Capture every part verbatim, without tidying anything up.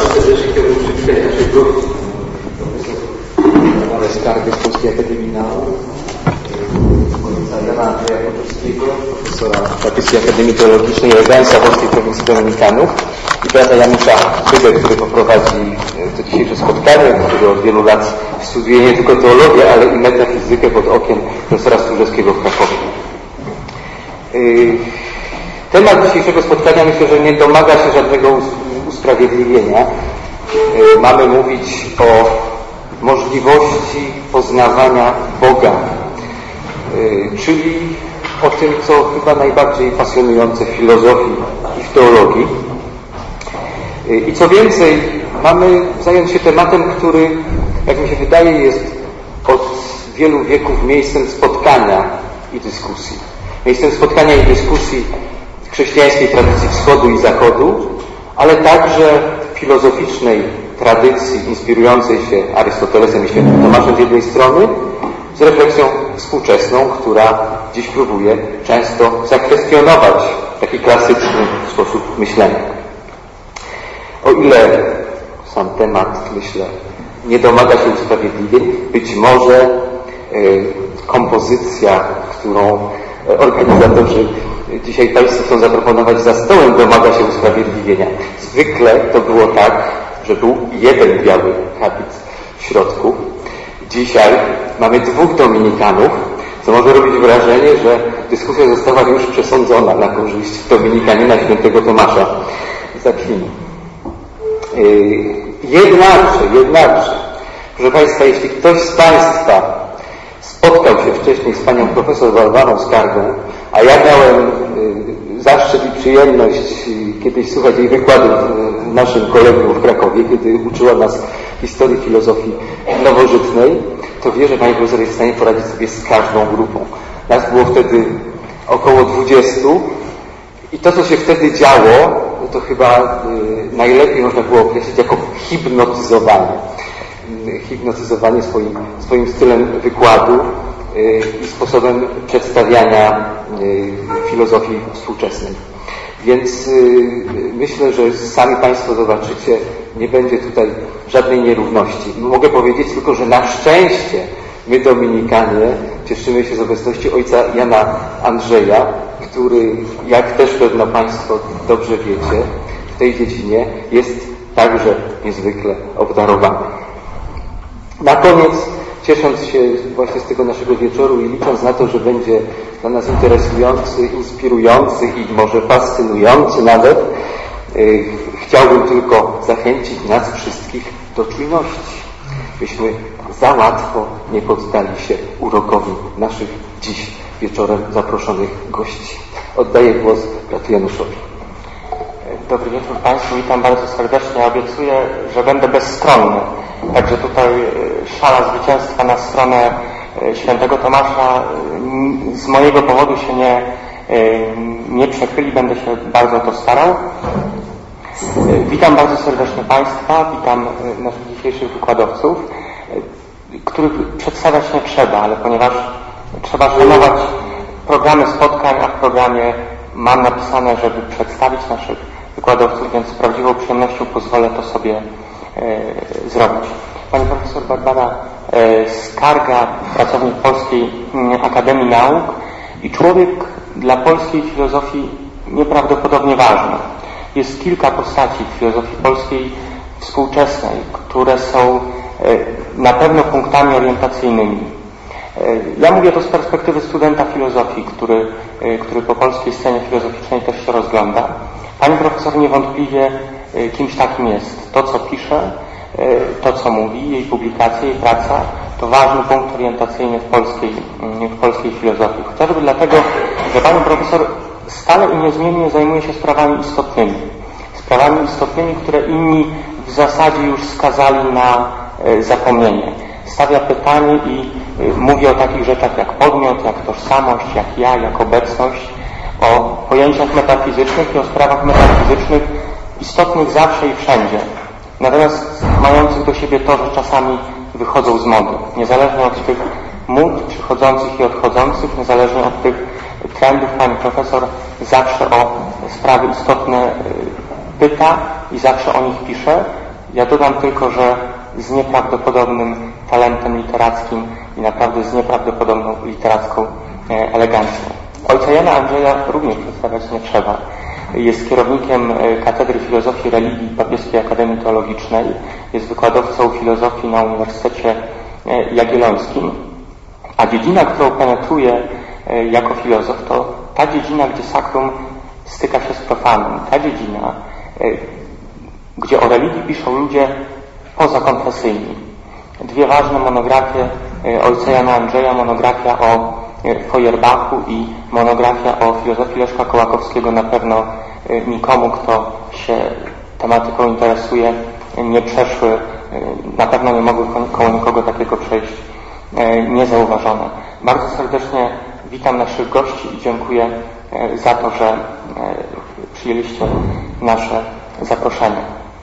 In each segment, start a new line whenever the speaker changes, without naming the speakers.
serdecznie chciałbym przywitać naszych gości. Profesor Skargę z Polskiej Akademii Nauk, Jana Andrzeja Koczowskiego, profesora Papieskiej Akademii Teologicznej i Regensa Polskiej Prowincji Dominikanów i brata Janusza Bydę, który poprowadzi to dzisiejsze spotkanie, który od wielu lat studiuje nie tylko teologię, ale i metafizykę pod okiem profesora Stróżewskiego w Krakowie. Temat dzisiejszego spotkania myślę, że nie domaga się żadnego usprawiedliwienia. Mamy mówić o możliwości poznawania Boga, czyli o tym, co chyba najbardziej pasjonujące w filozofii i w teologii. I co więcej, mamy zająć się tematem, który, jak mi się wydaje, jest od wielu wieków miejscem spotkania i dyskusji. Miejscem spotkania i dyskusji w chrześcijańskiej tradycji wschodu i zachodu, ale także w filozoficznej tradycji inspirującej się Arystotelesem i świętym Tomaszem z jednej strony, z refleksją współczesną, która dziś próbuje często zakwestionować taki klasyczny sposób myślenia. O ile sam temat, myślę, nie domaga się usprawiedliwień, być może y, kompozycja, którą organizatorzy dzisiaj Państwu chcą zaproponować za stołem, domaga się usprawiedliwienia. Zwykle to było tak, że był jeden biały habit w środku. Dzisiaj mamy dwóch dominikanów, co może robić wrażenie, że dyskusja została już przesądzona na korzyść dominikanina świętego Tomasza z Akwinu. Jednakże, jednakże, proszę Państwa, jeśli ktoś z Państwa spotkał się wcześniej z panią profesor Barbarą Skargą, a ja miałem zaszczyt i przyjemność kiedyś słuchać jej wykładów w naszym kolegium w Krakowie, kiedy uczyła nas historii filozofii nowożytnej, to wie, że pani profesor jest w stanie poradzić sobie z każdą grupą. Nas było wtedy około dwudziestu i to, co się wtedy działo, to chyba najlepiej można było określić jako hipnotyzowanie. Hipnotyzowanie swoim, swoim stylem wykładu i sposobem przedstawiania filozofii współczesnej. Więc myślę, że sami Państwo zobaczycie, nie będzie tutaj żadnej nierówności. Mogę powiedzieć tylko, że na szczęście my, Dominikanie, cieszymy się z obecności ojca Jana Andrzeja, który, jak też pewno Państwo dobrze wiecie, w tej dziedzinie jest także niezwykle obdarowany. Na koniec, ciesząc się właśnie z tego naszego wieczoru i licząc na to, że będzie dla nas interesujący, inspirujący i może fascynujący nawet, yy, chciałbym tylko zachęcić nas wszystkich do czujności, byśmy za łatwo nie poddali się urokowi naszych dziś wieczorem zaproszonych gości. Oddaję głos bratu Januszowi.
Dobry wieczór Państwu, witam bardzo serdecznie. Obiecuję, że będę bezstronny. Także tutaj szala zwycięstwa na stronę świętego Tomasza z mojego powodu się nie, nie przechyli, będę się bardzo o to starał. Witam bardzo serdecznie Państwa, witam naszych dzisiejszych wykładowców, których przedstawiać nie trzeba, ale ponieważ trzeba szanować programy spotkań, a w programie mam napisane, żeby przedstawić naszych wykładowców, więc z prawdziwą przyjemnością pozwolę to sobie e, zrobić. Pani profesor Barbara e, Skarga, pracownik Polskiej Akademii Nauk i człowiek dla polskiej filozofii nieprawdopodobnie ważny. Jest kilka postaci w filozofii polskiej współczesnej, które są e, na pewno punktami orientacyjnymi. E, ja mówię to z perspektywy studenta filozofii, który, e, który po polskiej scenie filozoficznej też się rozgląda. Pani profesor niewątpliwie kimś takim jest. To, co pisze, to, co mówi, jej publikacje, jej praca, to ważny punkt orientacyjny w polskiej, w polskiej filozofii. Chociażby dlatego, że pani profesor stale i niezmiennie zajmuje się sprawami istotnymi. Sprawami istotnymi, które inni w zasadzie już skazali na zapomnienie. Stawia pytanie i mówi o takich rzeczach jak podmiot, jak tożsamość, jak ja, jak obecność, o pojęciach metafizycznych i o sprawach metafizycznych istotnych zawsze i wszędzie. Natomiast mających do siebie to, że czasami wychodzą z mody. Niezależnie od tych mód przychodzących i odchodzących, niezależnie od tych trendów, pani profesor zawsze o sprawy istotne pyta i zawsze o nich pisze. Ja dodam tylko, że z nieprawdopodobnym talentem literackim i naprawdę z nieprawdopodobną literacką elegancją. Ojca Jana Andrzeja również przedstawiać nie trzeba. Jest kierownikiem Katedry Filozofii Religii Papieskiej Akademii Teologicznej, jest wykładowcą filozofii na Uniwersytecie Jagiellońskim, a dziedzina, którą penetruje jako filozof, to ta dziedzina, gdzie sakrum styka się z profanem, ta dziedzina, gdzie o religii piszą ludzie pozakonfesyjni. Dwie ważne monografie ojca Jana Andrzeja, monografia o Feuerbachu i monografia o filozofii Leszka Kołakowskiego na pewno nikomu, kto się tematyką interesuje, nie przeszły, na pewno nie mogły koło nikogo takiego przejść niezauważone. Bardzo serdecznie witam naszych gości i dziękuję za to, że przyjęliście nasze zaproszenie.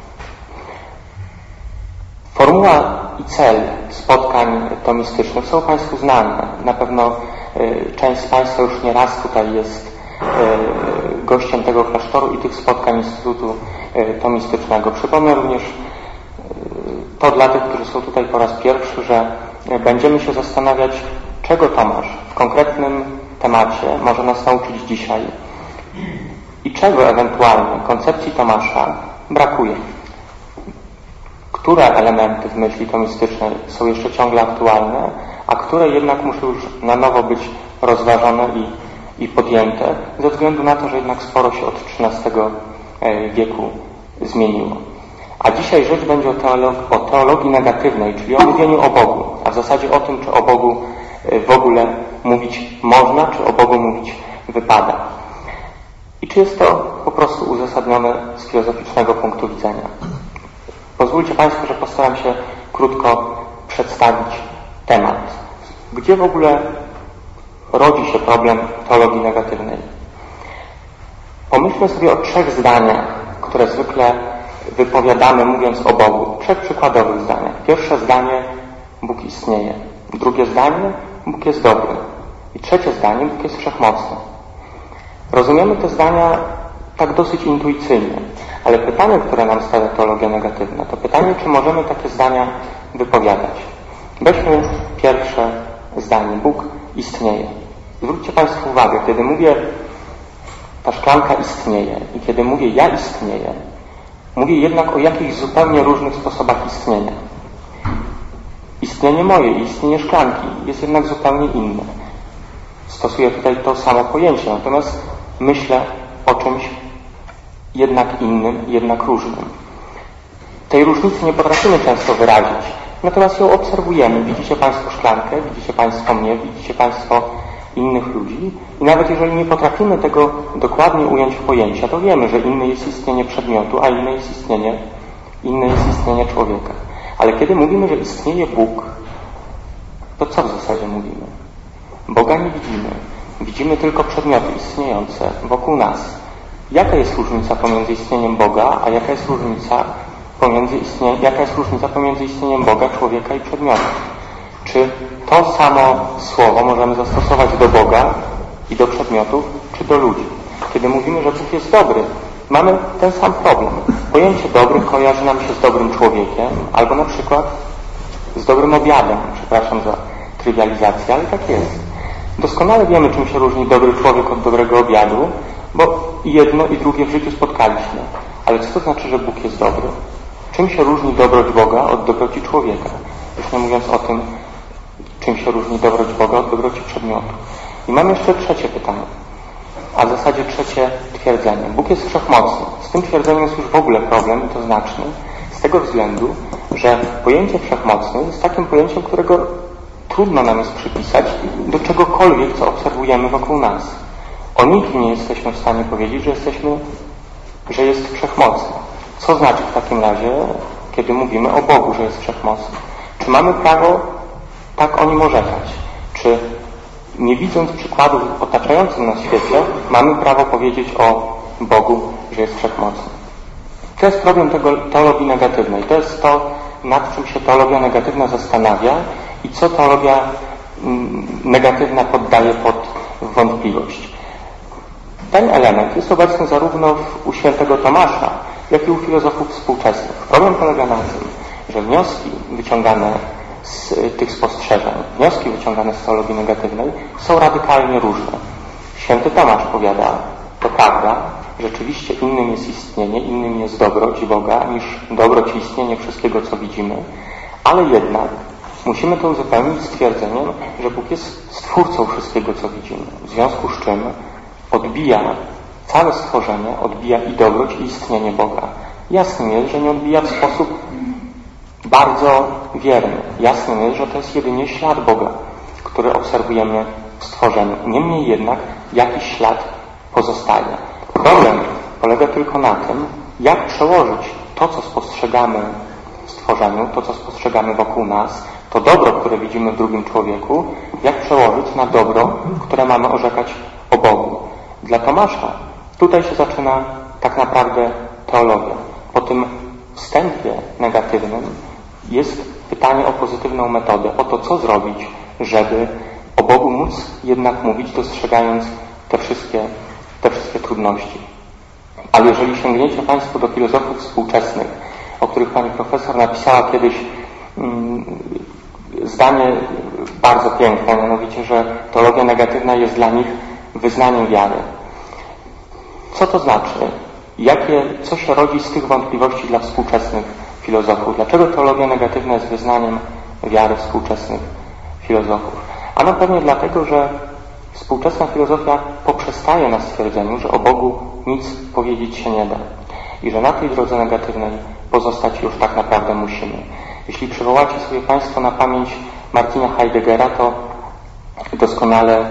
Formuła i cel spotkań tomistycznych są Państwu znane. Na pewno część z Państwa już nieraz tutaj jest gościem tego klasztoru i tych spotkań Instytutu Tomistycznego. Przypomnę również to dla tych, którzy są tutaj po raz pierwszy, że będziemy się zastanawiać, czego Tomasz w konkretnym temacie może nas nauczyć dzisiaj i czego ewentualnie koncepcji Tomasza brakuje. Które elementy w myśli tomistycznej są jeszcze ciągle aktualne, a które jednak muszą już na nowo być rozważone i, i podjęte, ze względu na to, że jednak sporo się od trzynastego wieku zmieniło. A dzisiaj rzecz będzie o, teolog o teologii negatywnej, czyli o mówieniu o Bogu, a w zasadzie o tym, czy o Bogu w ogóle mówić można, czy o Bogu mówić wypada. I czy jest to po prostu uzasadnione z filozoficznego punktu widzenia. Pozwólcie Państwo, że postaram się krótko przedstawić temat. Gdzie w ogóle rodzi się problem teologii negatywnej? Pomyślmy sobie o trzech zdaniach, które zwykle wypowiadamy mówiąc o Bogu. Trzech przykładowych zdaniach. Pierwsze zdanie: Bóg istnieje. Drugie zdanie: Bóg jest dobry. I trzecie zdanie: Bóg jest wszechmocny. Rozumiemy te zdania tak dosyć intuicyjnie, ale pytanie, które nam stawia teologia negatywna, to pytanie, czy możemy takie zdania wypowiadać. Weźmy pierwsze zdanie: Bóg istnieje. Zwróćcie Państwo uwagę, kiedy mówię ta szklanka istnieje i kiedy mówię ja istnieję, mówię jednak o jakichś zupełnie różnych sposobach istnienia. Istnienie moje i istnienie szklanki jest jednak zupełnie inne. Stosuję tutaj to samo pojęcie, natomiast myślę o czymś jednak innym, jednak różnym. Tej różnicy nie potrafimy często wyrazić, natomiast ją obserwujemy. Widzicie Państwo szklankę, widzicie Państwo mnie, widzicie Państwo innych ludzi i nawet jeżeli nie potrafimy tego dokładnie ująć w pojęcia, to wiemy, że inne jest istnienie przedmiotu, a inne jest istnienie, inne jest istnienie człowieka. Ale kiedy mówimy, że istnieje Bóg, to co w zasadzie mówimy? Boga nie widzimy. Widzimy tylko przedmioty istniejące wokół nas. Jaka jest różnica pomiędzy istnieniem Boga, a jaka jest różnica pomiędzy istnieniem, jaka jest różnica pomiędzy istnieniem Boga, człowieka i przedmiotu? Czy to samo słowo możemy zastosować do Boga i do przedmiotów, czy do ludzi? Kiedy mówimy, że Bóg jest dobry, mamy ten sam problem. Pojęcie dobry kojarzy nam się z dobrym człowiekiem, albo na przykład z dobrym obiadem. Przepraszam za trywializację, ale tak jest. Doskonale wiemy, czym się różni dobry człowiek od dobrego obiadu, bo i jedno i drugie w życiu spotkaliśmy. Ale co to znaczy, że Bóg jest dobry? Czym się różni dobroć Boga od dobroci człowieka? Już nie mówiąc o tym, czym się różni dobroć Boga od dobroci przedmiotu. I mam jeszcze trzecie pytanie, a w zasadzie trzecie twierdzenie. Bóg jest wszechmocny. Z tym twierdzeniem jest już w ogóle problem, i to znaczny, z tego względu, że pojęcie wszechmocny jest takim pojęciem, którego trudno nam jest przypisać do czegokolwiek, co obserwujemy wokół nas. O nikim nie jesteśmy w stanie powiedzieć, że jesteśmy, że jest wszechmocny. Co znaczy w takim razie, kiedy mówimy o Bogu, że jest wszechmocny? Czy mamy prawo tak o nim orzekać? Czy nie widząc przykładów w otaczającym nas świecie, mamy prawo powiedzieć o Bogu, że jest wszechmocny? To jest problem tego, teologii negatywnej. To jest to, nad czym się teologia negatywna zastanawia i co teologia mm, negatywna poddaje pod wątpliwość. Ten element jest obecny zarówno w, u świętego Tomasza, jak i u filozofów współczesnych. Problem polega na że wnioski wyciągane z tych spostrzeżeń, wnioski wyciągane z teologii negatywnej są radykalnie różne. Święty Tomasz powiada, to prawda, rzeczywiście innym jest istnienie, innym jest dobroć Boga niż dobroć i istnienie wszystkiego, co widzimy, ale jednak musimy to uzupełnić stwierdzeniem, że Bóg jest stwórcą wszystkiego, co widzimy. W związku z czym odbija całe stworzenie, odbija i dobroć, i istnienie Boga. Jasnym jest, że nie odbija w sposób bardzo wierny. Jasnym jest, że to jest jedynie ślad Boga, który obserwujemy w stworzeniu. Niemniej jednak jakiś ślad pozostaje. Problem polega tylko na tym, jak przełożyć to, co spostrzegamy w stworzeniu, to, co spostrzegamy wokół nas, to dobro, które widzimy w drugim człowieku, jak przełożyć na dobro, które mamy orzekać o Bogu. Dla Tomasza tutaj się zaczyna tak naprawdę teologia. Po tym wstępie negatywnym jest pytanie o pozytywną metodę, o to, co zrobić, żeby o Bogu móc jednak mówić, dostrzegając te wszystkie, te wszystkie trudności. Ale jeżeli sięgniecie Państwo do filozofów współczesnych, o których Pani Profesor napisała kiedyś mm, zdanie bardzo piękne, mianowicie, że teologia negatywna jest dla nich wyznaniem wiary. Co to znaczy? Jakie, co się rodzi z tych wątpliwości dla współczesnych filozofów? Dlaczego teologia negatywna jest wyznaniem wiary współczesnych filozofów? Ano pewnie dlatego, że współczesna filozofia poprzestaje na stwierdzeniu, że o Bogu nic powiedzieć się nie da i że na tej drodze negatywnej pozostać już tak naprawdę musimy. Jeśli przywołacie sobie Państwo na pamięć Martina Heideggera, to doskonale,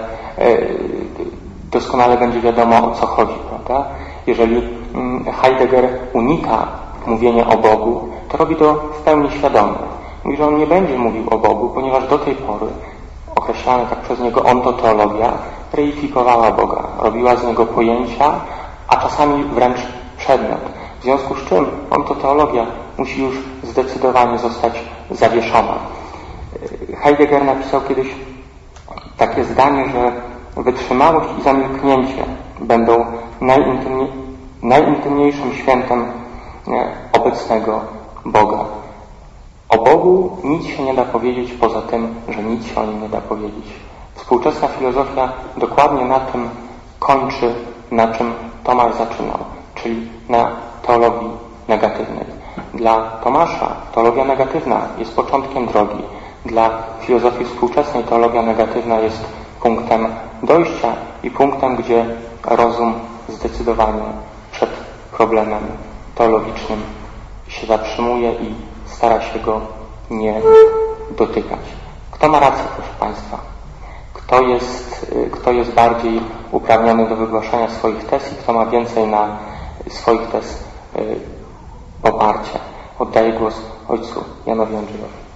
doskonale będzie wiadomo, o co chodzi, prawda? Jeżeli Heidegger unika mówienia o Bogu, to robi to w pełni świadomie. Mówi, że on nie będzie mówił o Bogu, ponieważ do tej pory określana tak przez niego ontoteologia reifikowała Boga, robiła z niego pojęcia, a czasami wręcz przedmiot. W związku z czym ontoteologia musi już zdecydowanie zostać zawieszona. Heidegger napisał kiedyś takie zdanie, że wytrzymałość i zamilknięcie będą najintymnie, najintymniejszym świętem obecnego Boga. O Bogu nic się nie da powiedzieć poza tym, że nic się o nim nie da powiedzieć. Współczesna filozofia dokładnie na tym kończy, na czym Tomasz zaczynał, czyli na teologii negatywnej. Dla Tomasza teologia negatywna jest początkiem drogi. Dla filozofii współczesnej teologia negatywna jest punktem dojścia i punktem, gdzie rozum zdecydowanie przed problemem teologicznym się zatrzymuje i stara się go nie dotykać. Kto ma rację, proszę Państwa? Kto jest, kto jest bardziej uprawniony do wygłaszania swoich tez i kto ma więcej na swoich tez poparcia? Oddaję głos ojcu Janowi Andrzejowi.